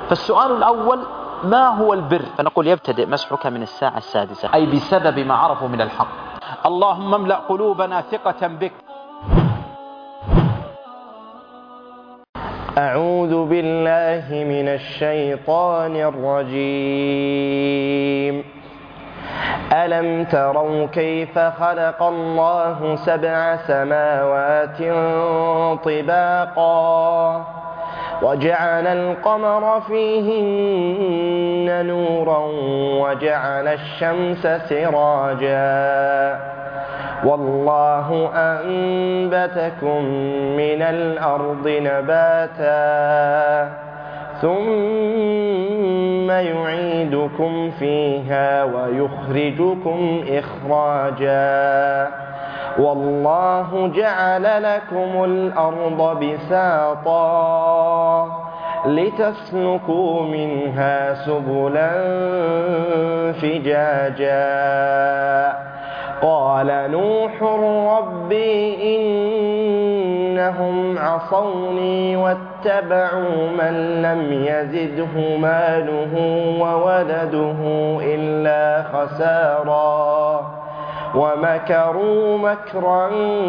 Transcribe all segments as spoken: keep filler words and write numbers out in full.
فالسؤال الأول: ما هو البر؟ فنقول: يبتدئ مسحك من الساعة السادسة، أي بسبب ما عرفوا من الحق. اللهم املأ قلوبنا ثقة بك. أعوذ بالله من الشيطان الرجيم. ألم تروا كيف خلق الله سبع سماوات طباقا وجعل القمر فيهن نورا وجعل الشمس سراجا والله أنبتكم من الأرض نباتا ثم يعيدكم فيها ويخرجكم إخراجا والله جعل لكم الأرض بساطا لتسلكوا منها سبلا فجاجا قال نوح ربي إنهم عصوني واتبعوا من لم يزده ماله وولده إلا خسارا ومكروا مكرا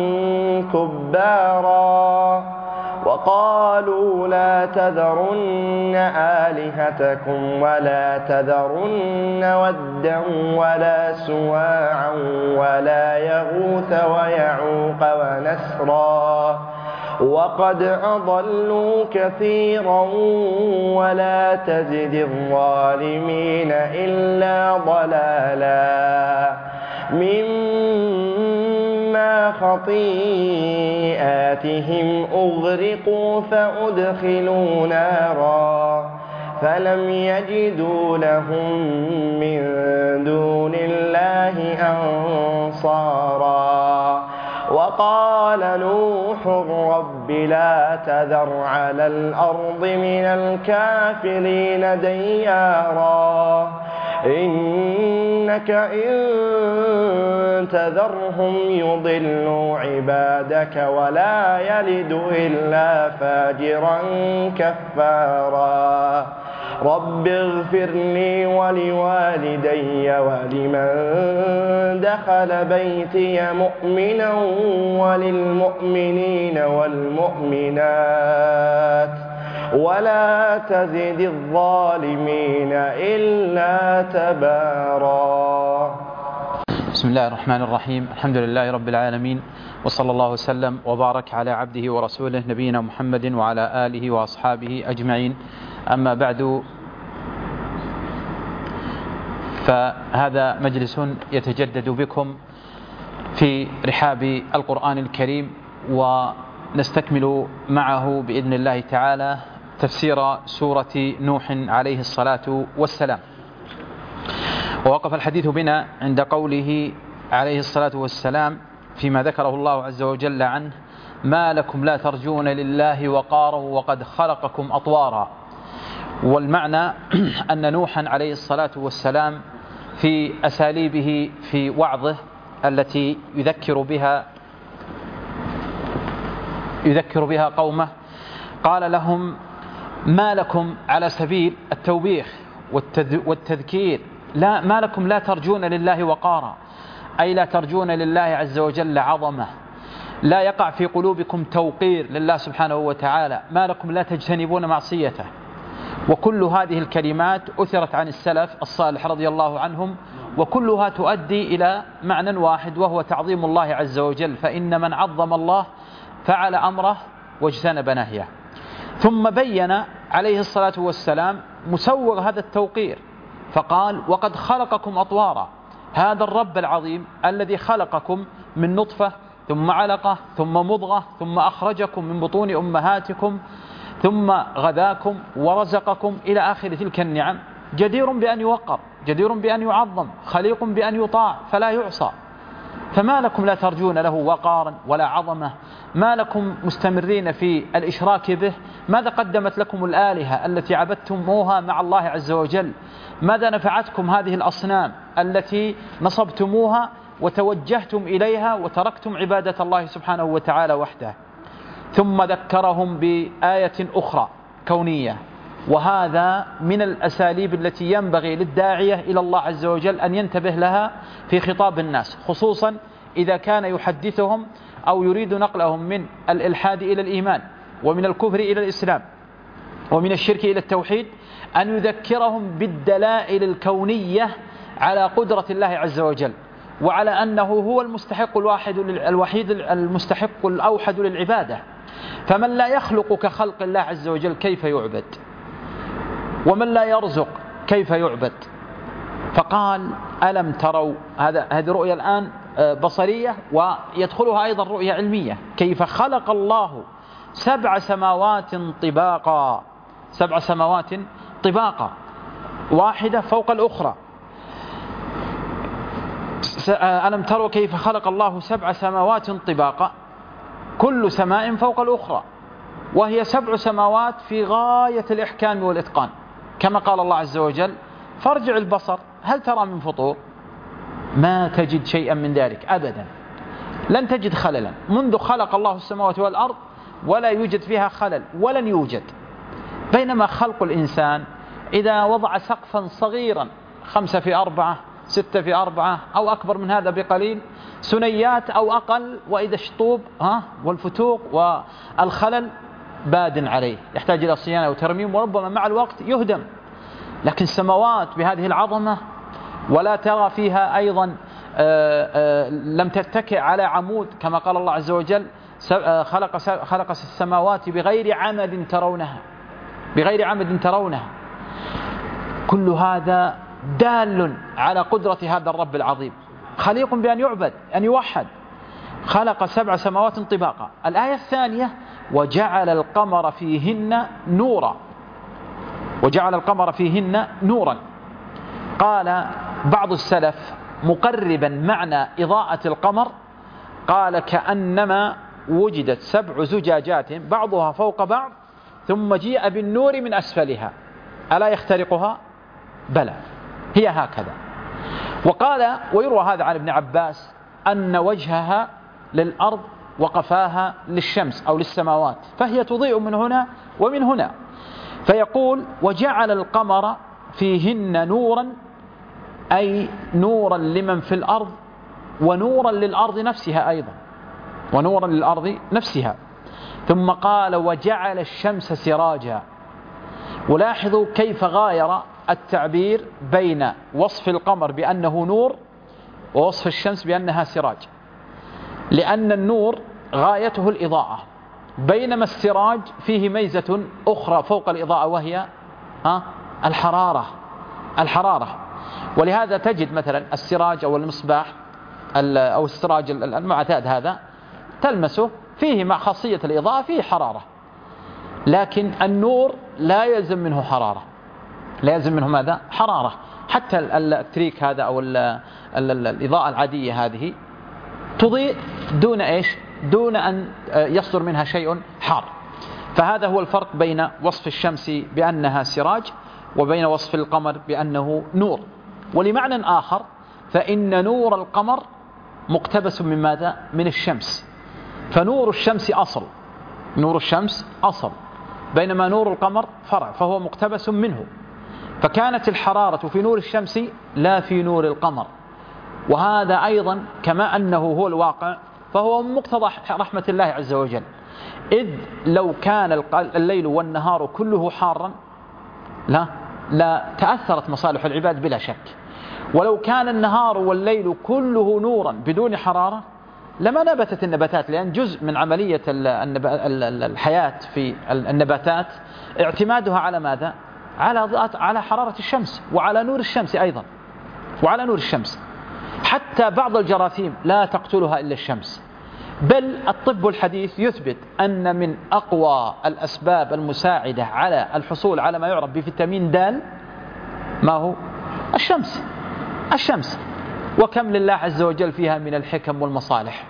كبارا وقالوا لا تذرن آلهتكم ولا تذرن ودا ولا سواعا ولا يغوث ويعوق ونسرا وقد أضلوا كثيرا ولا تزد الظالمين إلا ضلالا مما خطيئاتهم أغرقوا فأدخلوا نارا فلم يجدوا لهم من دون الله أنصارا وقال نوح رب لا تذر على الأرض من الكافرين ديارا إنك إن تذرهم يضلوا عبادك ولا يلد إلا فاجرا كفارا رب اغفر لي ولوالدي ولمن دخل بيتي مؤمنا وللمؤمنين والمؤمنات ولا تزد الظالمين إلا تبارا. بسم الله الرحمن الرحيم. الحمد لله رب العالمين، وصلى الله وسلم وبارك على عبده ورسوله نبينا محمد وعلى آله وأصحابه أجمعين. أما بعد، فهذا مجلس يتجدد بكم في رحاب القرآن الكريم، ونستكمل معه بإذن الله تعالى تفسير سورة نوح عليه الصلاة والسلام. ووقف الحديث بنا عند قوله عليه الصلاة والسلام فيما ذكره الله عز وجل عنه: ما لكم لا ترجون لله وقارا وقد خلقكم أطوارا. والمعنى أن نوحا عليه الصلاة والسلام في أساليبه في وعظه التي يذكر بها يذكر بها قومه قال لهم: ما لكم، على سبيل التوبيخ والتذكير، لا ما لكم لا ترجون لله وقارا، أي لا ترجون لله عز وجل عظمة، لا يقع في قلوبكم توقير لله سبحانه وتعالى، ما لكم لا تجتنبون معصيته. وكل هذه الكلمات أثرت عن السلف الصالح رضي الله عنهم، وكلها تؤدي إلى معنى واحد، وهو تعظيم الله عز وجل، فإن من عظم الله فعل أمره واجتنب نهيه. ثم بين عليه الصلاة والسلام مسوغ هذا التوقير فقال: وقد خلقكم أطوارا. هذا الرب العظيم الذي خلقكم من نطفة ثم علقة ثم مضغة ثم أخرجكم من بطون أمهاتكم ثم غذاكم ورزقكم إلى آخر تلك النعم، جدير بأن يوقر، جدير بأن يعظم، خليق بأن يطاع فلا يعصى. فما لكم لا ترجون له وقارا ولا عظمة؟ ما لكم مستمرين في الإشراك به؟ ماذا قدمت لكم الآلهة التي عبدتموها مع الله عز وجل؟ ماذا نفعتكم هذه الأصنام التي نصبتموها وتوجهتم إليها وتركتم عبادة الله سبحانه وتعالى وحده؟ ثم ذكرهم بآية أخرى كونية وهذا من الأساليب التي ينبغي للداعية إلى الله عز وجل أن ينتبه لها في خطاب الناس، خصوصا إذا كان يحدثهم أو يريد نقلهم من الإلحاد إلى الإيمان، ومن الكفر إلى الإسلام، ومن الشرك إلى التوحيد، أن يذكرهم بالدلائل الكونية على قدرة الله عز وجل، وعلى أنه هو المستحق الواحد الوحيد المستحق الأوحد للعبادة. فمن لا يخلق كخلق الله عز وجل كيف يعبد؟ ومن لا يرزق كيف يعبد؟ فقال ألم تروا، هذا هذه رؤية الآن بصرية ويدخلها أيضا رؤية علمية، كيف خلق الله سبع سماوات طباقا، سبع سماوات طباقا واحدة فوق الأخرى. ألم تروا كيف خلق الله سبع سماوات طباقا كل سماء فوق الأخرى، وهي سبع سماوات في غاية الإحكام والإتقان، كما قال الله عز وجل فارجع البصر هل ترى من فطور؟ ما تجد شيئا من ذلك أبدا، لن تجد خللا منذ خلق الله السماوات والأرض، ولا يوجد فيها خلل ولن يوجد. بينما خلق الإنسان إذا وضع سقفا صغيرا خمسة في أربعة ستة في أربعة أو أكبر من هذا بقليل، سنيات أو أقل، وإذا الشطوب ها والفتوق والخلل باد عليه يحتاج إلى صيانة وترميم، وربما مع الوقت يهدم. لكن السماوات بهذه العظمة، ولا ترى فيها أيضا آآ آآ لم تتكئ على عمود، كما قال الله عز وجل خلق خلق السماوات بغير عمد ترونها، بغير عمد ترونها. كل هذا دال على قدرة هذا الرب العظيم، خليق بأن يعبد، أن يوحد. خلق سبع سماوات طباقا. الآية الثانية وجعل القمر فيهن نورا، وجعل القمر فيهن نورا. قال بعض السلف مقربا معنى إضاءة القمر، قال كأنما وجدت سبع زجاجات بعضها فوق بعض ثم جيء بالنور من أسفلها، ألا يخترقها؟ بلى، هي هكذا. وقال ويروى هذا عن ابن عباس أن وجهها للأرض وقفاها للشمس أو للسماوات، فهي تضيء من هنا ومن هنا. فيقول وجعل القمر فيهن نورا، أي نورا لمن في الأرض ونورا للأرض نفسها أيضا، ونورا للأرض نفسها. ثم قال وجعل الشمس سراجا. ولاحظوا كيف غاير التعبير بين وصف القمر بأنه نور ووصف الشمس بأنها سراج، لأن النور غايته الإضاءة، بينما السراج فيه ميزة أخرى فوق الإضاءة، وهي ها الحرارة الحرارة ولهذا تجد مثلا السراج أو المصباح أو السراج المعتاد هذا تلمسه فيه مع خاصية الإضاءة فيه حرارة، لكن النور لا يلزم منه حرارة، لا يلزم منه ماذا؟ حرارة. حتى التريك هذا أو ال ال ال الإضاءة العادية هذه تضيء دون إيش؟ دون أن يصدر منها شيء حار. فهذا هو الفرق بين وصف الشمس بأنها سراج وبين وصف القمر بأنه نور. ولمعنى آخر فإن نور القمر مقتبس من ماذا؟ من الشمس، فنور الشمس أصل، نور الشمس أصل، بينما نور القمر فرع، فهو مقتبس منه. فكانت الحرارة في نور الشمس لا في نور القمر. وهذا أيضا كما أنه هو الواقع فهو مقتضى رحمة الله عز وجل، إذ لو كان الليل والنهار كله حارا لا لا تأثرت مصالح العباد بلا شك، ولو كان النهار والليل كله نورا بدون حرارة لما نبتت النباتات، لأن جزء من عملية الحياة في النباتات اعتمادها على ماذا؟ على على حرارة الشمس وعلى نور الشمس أيضا، وعلى نور الشمس. حتى بعض الجراثيم لا تقتلها إلا الشمس، بل الطب الحديث يثبت أن من أقوى الأسباب المساعدة على الحصول على ما يعرف بفيتامين د ما هو؟ الشمس. الشمس، وكم لله عز وجل فيها من الحكم والمصالح.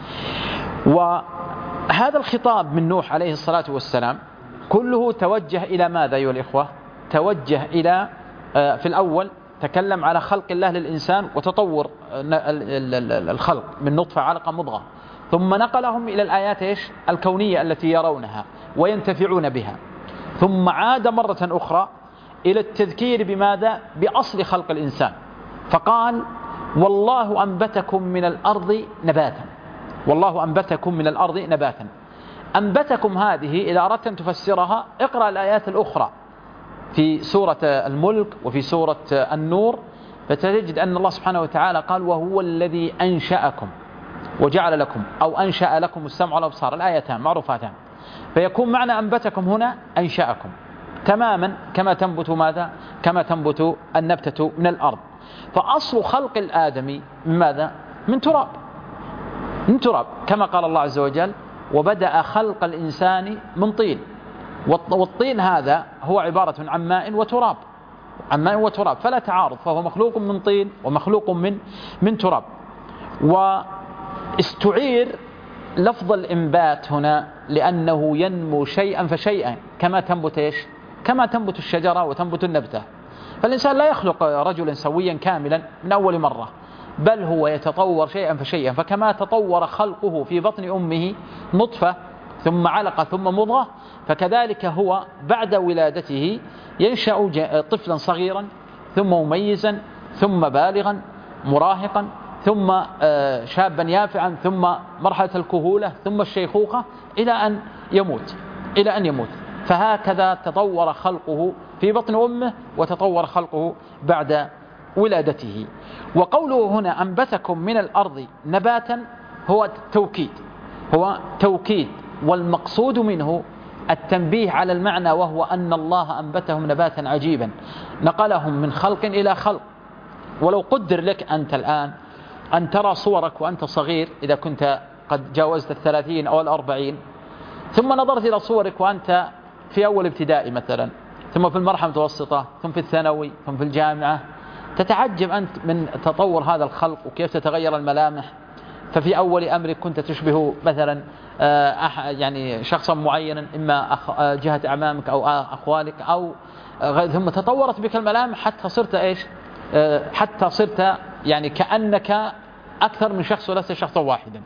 وهذا الخطاب من نوح عليه الصلاة والسلام كله توجه إلى ماذا أيها الإخوة؟ توجه إلى في الأول تكلم على خلق الله للإنسان وتطور الخلق من نطفة علقة مضغة، ثم نقلهم إلى الآيات إيش؟ الكونية التي يرونها وينتفعون بها. ثم عاد مرة أخرى إلى التذكير بماذا؟ بأصل خلق الإنسان، فقال والله أنبتكم من الأرض نباتا. والله أنبتكم من الأرض نباتا. أنبتكم هذه إذا أردت أن تفسرها اقرأ الآيات الأخرى في سورة الملك وفي سورة النور، فتجد أن الله سبحانه وتعالى قال وهو الذي أنشأكم وجعل لكم أو أنشأ لكم السمع والأبصار، الآيتان معروفتان. فيكون معنى أنبتكم هنا أنشأكم تماما كما تنبت ماذا؟ كما تنبت النبتة من الأرض. فأصل خلق الآدمي من ماذا؟ من تراب، من تراب كما قال الله عز وجل وبدأ خلق الإنسان من طين. والطين هذا هو عبارة عن ماء وتراب، عن ماء وتراب، فلا تعارض، فهو مخلوق من طين ومخلوق من من تراب. واستعير لفظ الإنبات هنا لأنه ينمو شيئا فشيئا كما تنبت إيش؟ كما تنبت الشجرة وتنبت النبتة. فالإنسان لا يخلق رجلا سويا كاملا من أول مرة، بل هو يتطور شيئا فشيئا. فكما تطور خلقه في بطن أمه نطفة ثم علقة ثم مضغة، فكذلك هو بعد ولادته ينشأ طفلا صغيرا ثم مميزا ثم بالغا مراهقا ثم شابا يافعا ثم مرحلة الكهولة ثم الشيخوخة إلى أن يموت إلى أن يموت. فهكذا تطور خلقه في بطن أمه وتطور خلقه بعد ولادته. وقوله هنا أنبتكم من الأرض نباتا هو توكيد، هو توكيد، والمقصود منه التنبيه على المعنى، وهو أن الله أنبتهم نباتا عجيبا نقلهم من خلق إلى خلق. ولو قدر لك أنت الآن أن ترى صورك وأنت صغير إذا كنت قد جاوزت الثلاثين أو الأربعين، ثم نظرت إلى صورك وأنت في أول ابتدائي مثلا، ثم في المرحلة المتوسطة، ثم في الثانوي، ثم في الجامعة، تتعجب أنت من تطور هذا الخلق وكيف تتغير الملامح. ففي أول أمرك كنت تشبه مثلا يعني شخصا معينا، إما جهة أعمامك أو أخوالك أو ثم تطورت بك الملامح حتى صرت إيش؟ حتى صرت يعني كأنك أكثر من شخص ولست شخصا واحدا.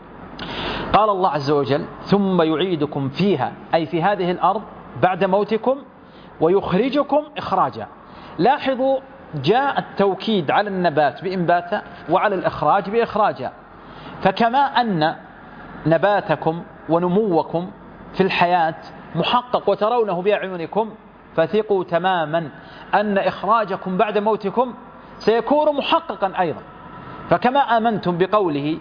قال الله عز وجل ثم يعيدكم فيها، أي في هذه الأرض بعد موتكم، ويخرجكم إخراجا. لاحظوا جاء التوكيد على النبات بإنباتا وعلى الإخراج بإخراجا. فكما أن نباتكم ونموكم في الحياة محقق وترونه بأعينكم، فثقوا تماما أن إخراجكم بعد موتكم سيكون محققا أيضا. فكما آمنتم بقوله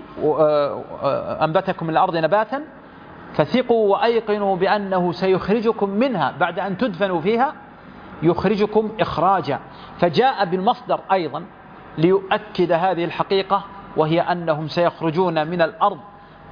أنبتكم من الأرض نباتا، فثقوا وأيقنوا بأنه سيخرجكم منها بعد أن تدفنوا فيها، يخرجكم إخراجا. فجاء بالمصدر أيضا ليؤكد هذه الحقيقة، وهي أنهم سيخرجون من الأرض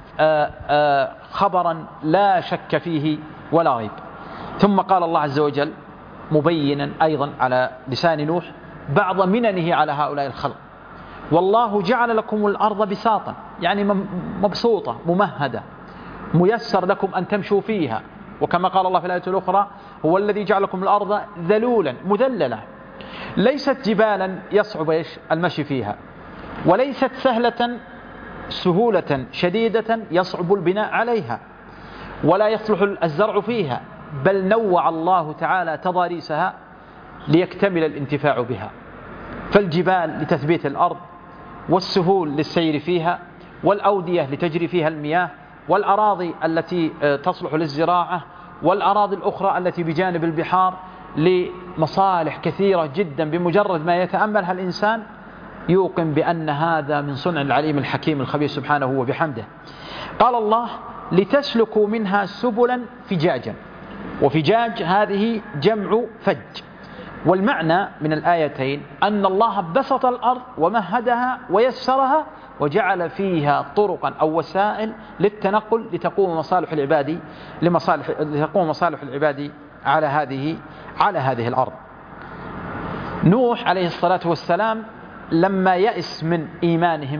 خبرا لا شك فيه ولا ريب. ثم قال الله عز وجل مبينا أيضا على لسان نوح بعض مننه على هؤلاء الخلق: والله جعل لكم الأرض بساطا، يعني مبسوطة ممهدة ميسر لكم أن تمشوا فيها. وكما قال الله في الآية الأخرى: هو الذي جعل لكم الأرض ذلولا مذللة، ليست جبالا يصعب إيش المشي فيها، وليست سهلة سهولة شديدة يصعب البناء عليها، ولا يصلح الزرع فيها، بل نوع الله تعالى تضاريسها ليكتمل الانتفاع بها. فالجبال لتثبيت الأرض، والسهول للسير فيها، والأودية لتجري فيها المياه، والأراضي التي تصلح للزراعة، والأراضي الأخرى التي بجانب البحار لمصالح كثيرة جدا. بمجرد ما يتأملها الإنسان يوقن بأن هذا من صنع العليم الحكيم الخبير سبحانه وبحمده. قال الله: لتسلكوا منها سبلا فجاجا. وفجاج هذه جمع فج. والمعنى من الآيتين أن الله بسط الأرض ومهدها ويسرها وجعل فيها طرقا أو وسائل للتنقل لتقوم مصالح العباد لمصالح لتقوم مصالح العباد على هذه على هذه الأرض. نوح عليه الصلاة والسلام لما يأس من إيمانهم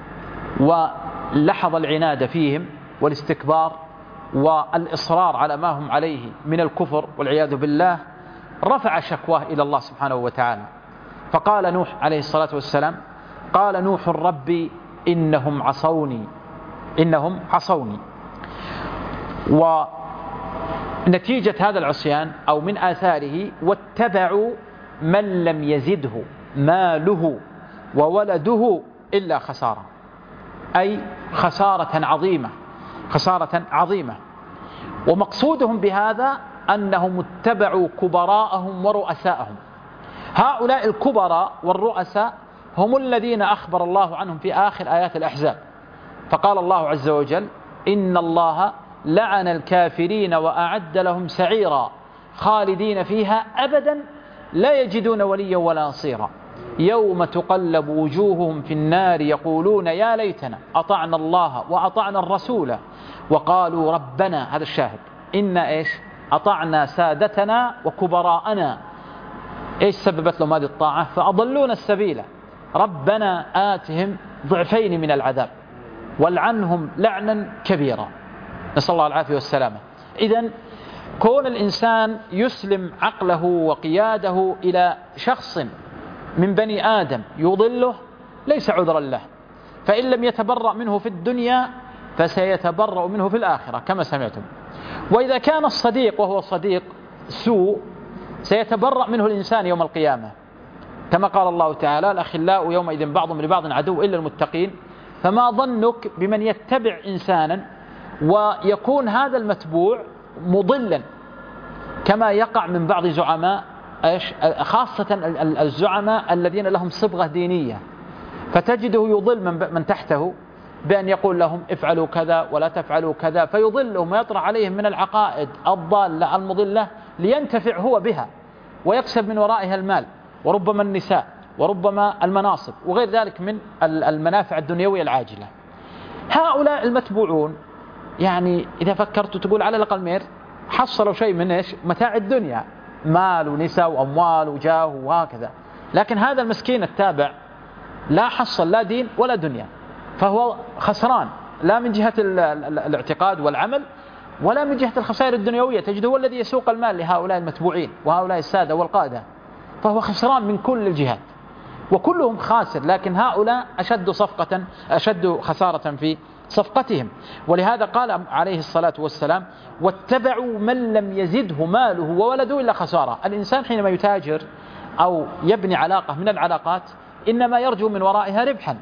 ولحظ العناد فيهم والاستكبار والإصرار على ما هم عليه من الكفر والعياذ بالله، رفع شكواه إلى الله سبحانه وتعالى. فقال نوح عليه الصلاة والسلام: قال نوح ربي إنهم عصوني إنهم عصوني نتيجة هذا العصيان أو من آثاره واتبعوا من لم يزده ماله وولده إلا خسارة، أي خسارة عظيمة، خسارة عظيمة. ومقصودهم بهذا أنهم اتبعوا كبراءهم ورؤساءهم. هؤلاء الكبراء والرؤساء هم الذين أخبر الله عنهم في آخر آيات الأحزاب، فقال الله عز وجل: إن الله لعن الكافرين وأعد لهم سعيرا خالدين فيها أبدا لا يجدون وليا ولا نصيرا يوم تقلب وجوههم في النار يقولون يا ليتنا أطعنا الله وأطعنا الرسول وقالوا ربنا، هذا الشاهد، إنا إيش أطعنا سادتنا وكبراءنا. إيش سببت لهم هذه الطاعة؟ فأضلون السبيل، ربنا آتهم ضعفين من العذاب والعنهم لعنا كبيرا، نسأل الله العافية والسلامة. إذن كون الإنسان يسلم عقله وقياده إلى شخص من بني آدم يضله ليس عذرا له، فإن لم يتبرأ منه في الدنيا فسيتبرأ منه في الآخرة كما سمعتم. وإذا كان الصديق وهو صديق سوء سيتبرأ منه الإنسان يوم القيامة، كما قال الله تعالى: الأخلاء يومئذ بعضهم لبعض عدو إلا المتقين. فما ظنك بمن يتبع إنسانا ويكون هذا المتبوع مضلا كما يقع من بعض زعماء، خاصة الزعماء الذين لهم صبغة دينية، فتجده يضل من تحته بأن يقول لهم افعلوا كذا ولا تفعلوا كذا، فيضلهم ويطرح عليهم من العقائد الضالة المضلة لينتفع هو بها ويكسب من ورائها المال وربما النساء وربما المناصب وغير ذلك من المنافع الدنيوية العاجلة. هؤلاء المتبوعون يعني إذا فكرت تقول على الأقل مير حصلوا شيء من إيش؟ متاع الدنيا، مال ونساء وأموال وجاه وهكذا، لكن هذا المسكين التابع لا حصل لا دين ولا دنيا، فهو خسران لا من جهة الاعتقاد والعمل ولا من جهة الخسائر الدنيوية. تجد هو الذي يسوق المال لهؤلاء المتبوعين وهؤلاء السادة والقادة، فهو خسران من كل الجهات وكلهم خاسر، لكن هؤلاء أشد صفقة أشد خسارة في صفقتهم. ولهذا قال عليه الصلاة والسلام: واتبعوا من لم يزده ماله وولده إلا خسارة. الإنسان حينما يتاجر أو يبني علاقة من العلاقات إنما يرجو من ورائها ربحا،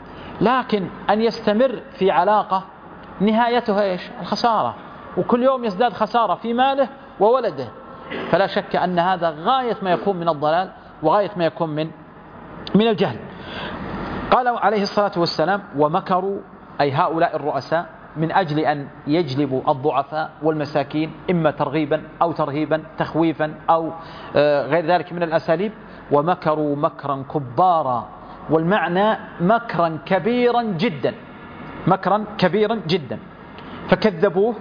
لكن أن يستمر في علاقة نهايتها إيش؟ الخسارة، وكل يوم يزداد خسارة في ماله وولده، فلا شك أن هذا غاية ما يكون من الضلال وغاية ما يكون من من الجهل. قال عليه الصلاة والسلام: ومكروا، أي هؤلاء الرؤساء، من أجل أن يجلبوا الضعفاء والمساكين إما ترغيبا أو ترهيبا تخويفا أو غير ذلك من الأساليب. ومكروا مكرا كبارا، والمعنى مكرا كبيرا جدا، مكرا كبيرا جدا، فكذبوه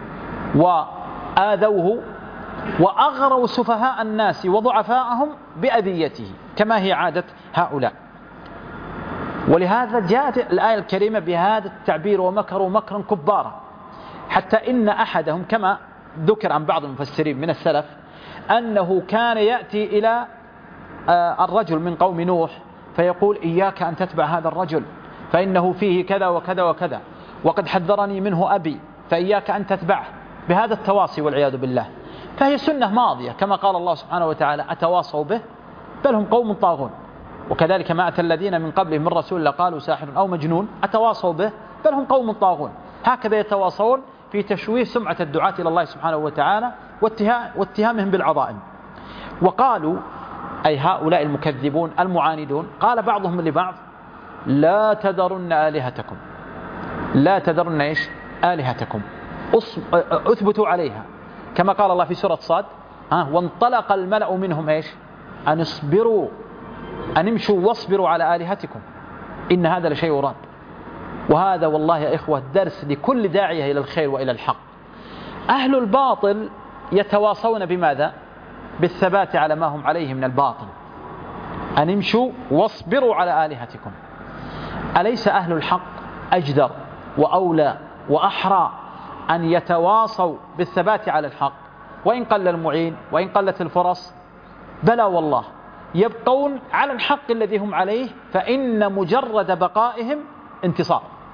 وآذوه وأغروا سفهاء الناس وضعفاءهم بأذيته كما هي عادة هؤلاء. ولهذا جاءت الآية الكريمة بهذا التعبير: ومكروا مكرا كبارا، حتى إن أحدهم كما ذكر عن بعض المفسرين من السلف أنه كان يأتي إلى الرجل من قوم نوح فيقول: إياك أن تتبع هذا الرجل فإنه فيه كذا وكذا وكذا، وقد حذرني منه أبي فإياك أن تتبعه، بهذا التواصي والعياذ بالله. فهي سنة ماضية، كما قال الله سبحانه وتعالى: أتواصوا به بل هم قوم طاغون، وكذلك ما أتى الذين من قبلهم من رسول لقالوا ساحر أو مجنون أتواصوا به بل هم قوم طاغون. هكذا يتواصون في تشويه سمعة الدعاة إلى الله سبحانه وتعالى واتهامهم بالعظائم. وقالوا، أي هؤلاء المكذبون المعاندون، قال بعضهم لبعض: لا تذرن آلهتكم، لا تذرن إيش؟ آلهتكم، أثبتوا عليها، كما قال الله في سورة صاد: ها وانطلق الملأ منهم إيش؟ أن اصبروا أن امشوا واصبروا على آلهتكم إن هذا لشيء راد. وهذا والله يا إخوة درس لكل داعية إلى الخير وإلى الحق. أهل الباطل يتواصون بماذا؟ بالثبات على ما هم عليه من الباطل، أن امشوا واصبروا على آلهتكم. أليس أهل الحق أجدر وأولى وأحرى أن يتواصوا بالثبات على الحق وإن قل المعين وإن قلت الفرص؟ بلى والله، يبقون على الحق الذي هم عليه، فإن مجرد بقائهم انتصار.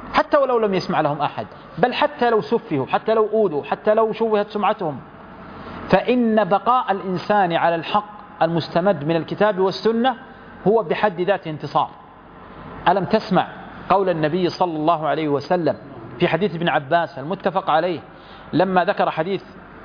حتى ولو لم يسمع لهم أحد، بل حتى لو سفهوا، حتى لو أوذوا، حتى لو شوهت سمعتهم. فإن بقاء الإنسان على الحق المستمد من الكتاب والسنة هو بحد ذاته انتصار. ألم تسمع قول النبي صلى الله عليه وسلم في حديث ابن عباس المتفق عليه لما ذكر حديث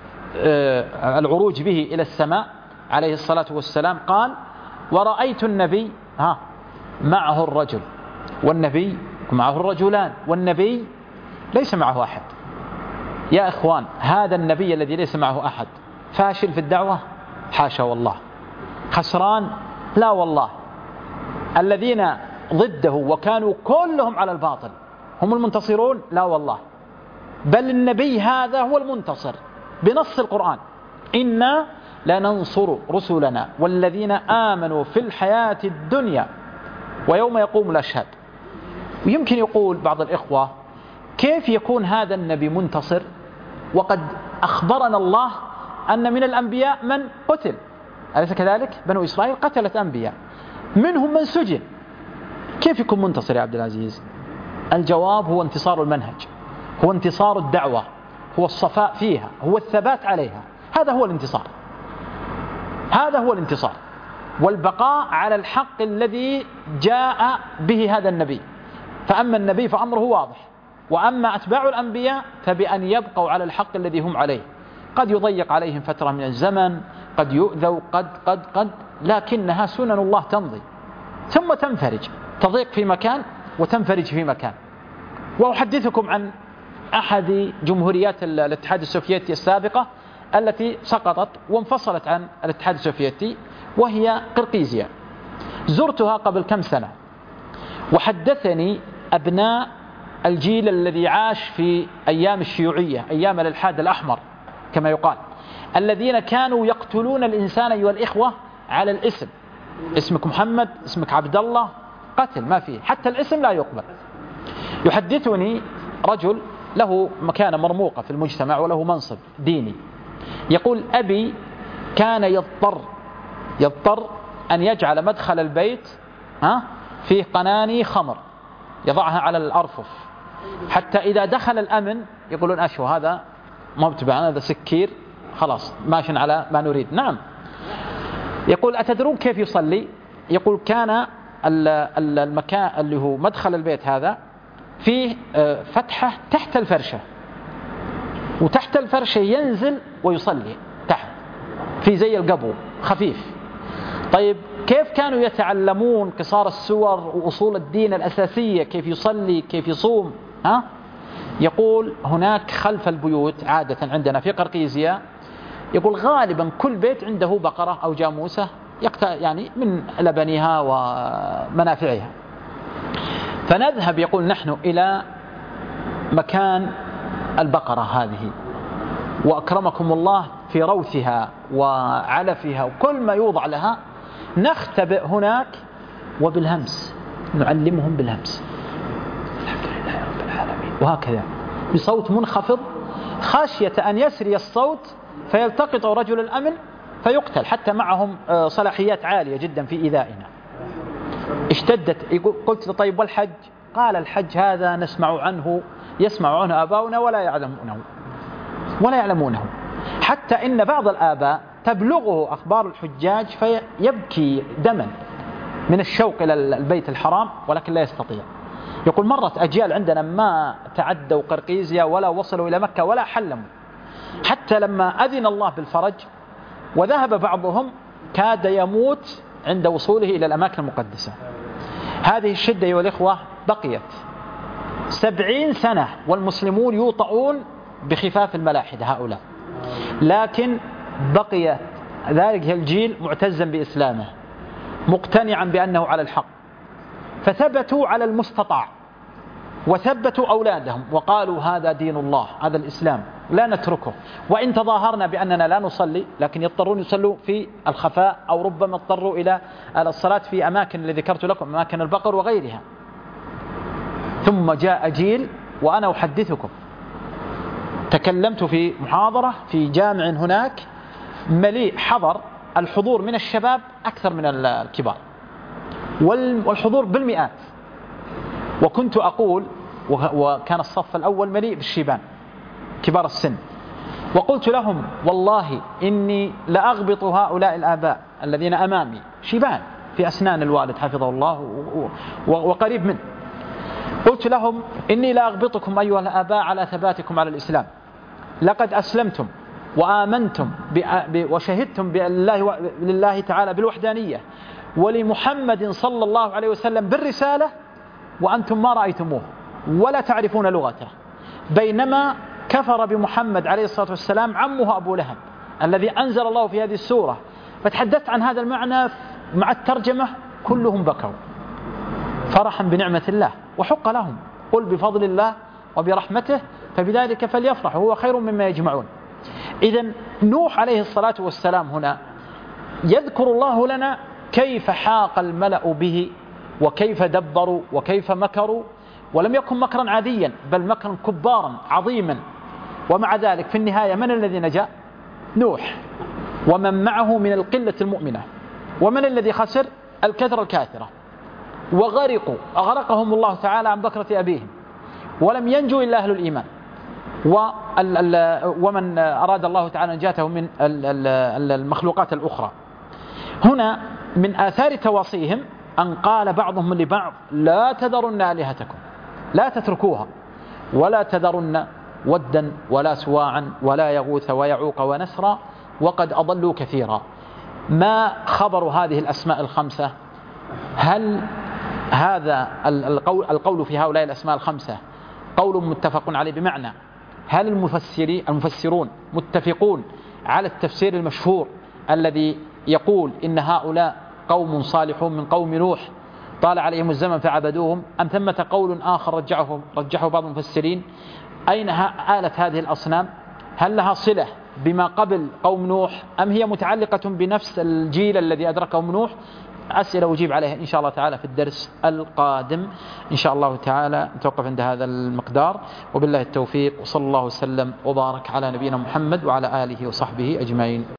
العروج به إلى السماء عليه الصلاة والسلام، قال: ورأيت النبي ها معه الرجل، والنبي معه الرجلان، والنبي ليس معه أحد. يا إخوان، هذا النبي الذي ليس معه أحد فاشل في الدعوة؟ حاشا والله. خسران؟ لا والله. الذين ضده وكانوا كلهم على الباطل هم المنتصرون؟ لا والله. بل النبي هذا هو المنتصر بنص القرآن: إنا لننصر رسلنا والذين آمنوا في الحياة الدنيا ويوم يقوم الأشهاد. ويمكن يقول بعض الإخوة: كيف يكون هذا النبي منتصر وقد أخبرنا الله أن من الأنبياء من قتل؟ أليس كذلك؟ بنو إسرائيل قتلت أنبياء، منهم من سجن. كيف يكون منتصر يا عبد العزيز؟ الجواب هو انتصار المنهج، هو انتصار الدعوة، هو الصفاء فيها، هو الثبات عليها. هذا هو الانتصار، هذا هو الانتصار، والبقاء على الحق الذي جاء به هذا النبي. فأما النبي فأمره واضح، وأما أتباع الأنبياء فبأن يبقوا على الحق الذي هم عليه. قد يضيق عليهم فترة من الزمن، قد يؤذوا، قد قد قد لكنها سنن الله تمضي ثم تنفرج، تضيق في مكان وتنفرج في مكان. وأحدثكم عن أحد جمهوريات الاتحاد السوفيتي السابقة التي سقطت وانفصلت عن الاتحاد السوفيتي، وهي قرقيزيا. زرتها قبل كم سنة، وحدثني أبناء الجيل الذي عاش في أيام الشيوعية، أيام الإلحاد الأحمر كما يقال، الذين كانوا يقتلون الإنسان أيها الإخوة على الاسم. اسمك محمد، اسمك عبد الله، قتل ما فيه، حتى الاسم لا يقبل. يحدثني رجل له مكانة مرموقة في المجتمع وله منصب ديني، يقول: أبي كان يضطر يضطر أن يجعل مدخل البيت ها فيه قناني خمر يضعها على الأرفف، حتى إذا دخل الأمن يقولون: أشو هذا ما بتبعنا، هذا سكير، خلاص ماشي على ما نريد. نعم. يقول: أتدرون كيف يصلي؟ يقول: كان المكان اللي هو مدخل البيت هذا فيه فتحة تحت الفرشة، وتحت الفرشة ينزل ويصلي تحت في زي القبو خفيف. طيب كيف كانوا يتعلمون قصار السور وأصول الدين الأساسية، كيف يصلي، كيف يصوم؟ ها؟ يقول: هناك خلف البيوت عادة عندنا في قرقيزيا، يقول غالبا كل بيت عنده بقرة أو جاموسة يعني من لبنها ومنافعها. فنذهب يقول نحن إلى مكان البقرة هذه، وأكرمكم الله في روثها وعلفها وكل ما يوضع لها، نختبئ هناك وبالهمس نعلمهم بالهمس الحمد لله رب العالمين، وهكذا بصوت منخفض خشية أن يسري الصوت فيلتقط رجل الأمن فيقتل، حتى معهم صلاحيات عالية جدا في إيذائنا. اشتدت. قلت: طيب والحج؟ قال: الحج هذا نسمع عنه، يسمع عنه آباؤنا ولا يعلمونه ولا يعلمونه حتى إن بعض الآباء تبلغه أخبار الحجاج فيبكي دما من الشوق إلى البيت الحرام ولكن لا يستطيع. يقول: مرت أجيال عندنا ما تعدوا قرقيزيا ولا وصلوا إلى مكة ولا حلموا، حتى لما أذن الله بالفرج وذهب بعضهم كاد يموت عند وصوله إلى الأماكن المقدسة. هذه الشدة أيها الإخوة بقيت سبعين سنة والمسلمون يوطعون بخفاف الملاحدة هؤلاء، لكن بقي ذلك الجيل معتزا بإسلامه مقتنعا بأنه على الحق، فثبتوا على المستطاع وثبتوا أولادهم وقالوا: هذا دين الله، هذا الإسلام لا نتركه، وإن تظاهرنا بأننا لا نصلي لكن يضطرون يصلوا في الخفاء، أو ربما اضطروا إلى الصلاة في أماكن اللي ذكرت لكم، أماكن البقر وغيرها. ثم جاء جيل، وأنا أحدثكم تكلمت في محاضرة في جامع هناك مليء، حضر الحضور من الشباب أكثر من الكبار، والحضور بالمئات. وكنت أقول وكان الصف الأول مليء بالشيبان كبار السن. وقلت لهم والله إني لأغبط هؤلاء الآباء الذين أمامي شيبان في أسنان الوالد حفظه الله وقريب منه. قلت لهم إني لأغبطكم أيها الآباء على ثباتكم على الإسلام. لقد أسلمتم وآمنتم وشهدتم بالله لله تعالى بالوحدانية ولمحمد صلى الله عليه وسلم بالرسالة وأنتم ما رأيتموه ولا تعرفون لغته، بينما كفر بمحمد عليه الصلاة والسلام عمه أبو لهب الذي أنزل الله في هذه السورة. فتحدثت عن هذا المعنى مع الترجمة، كلهم بكوا فرحا بنعمة الله، وحق لهم. قل بفضل الله وبرحمته فبذلك فليفرحوا هو خير مما يجمعون. إذن نوح عليه الصلاة والسلام هنا يذكر الله لنا كيف حاق الملأ به وكيف دبروا وكيف مكروا، ولم يكن مكرا عاديا بل مكرا كبارا عظيما. ومع ذلك في النهاية من الذي نجا؟ نوح ومن معه من القلة المؤمنة. ومن الذي خسر؟ الكثرة الكاثرة، وغرقوا أغرقهم الله تعالى عن بكرة أبيهم، ولم ينجوا إلا أهل الإيمان ومن أراد الله تعالى نجاته من المخلوقات الأخرى. هنا من آثار تواصيهم أن قال بعضهم لبعض لا تذرن آلهتكم، لا تتركوها، ولا تذرن ودا ولا سواعا ولا يغوث ويعوق ونسرا وقد أضلوا كثيرا. ما خبر هذه الأسماء الخمسة؟ هل هذا القول, القول في هؤلاء الأسماء الخمسة قول متفق عليه؟ بمعنى هل المفسرين المفسرون متفقون على التفسير المشهور الذي يقول إن هؤلاء قوم صالحون من قوم نوح طال عليهم الزمن فعبدوهم، أم ثمة قول آخر رجحه, رجحه بعض المفسرين؟ أين آلت هذه الأصنام؟ هل لها صلة بما قبل قوم نوح أم هي متعلقة بنفس الجيل الذي أدركهم نوح؟ أسئلة أجيب عليها إن شاء الله تعالى في الدرس القادم إن شاء الله تعالى. نتوقف عند هذا المقدار، وبالله التوفيق، وصلى الله وسلم وبارك على نبينا محمد وعلى آله وصحبه أجمعين.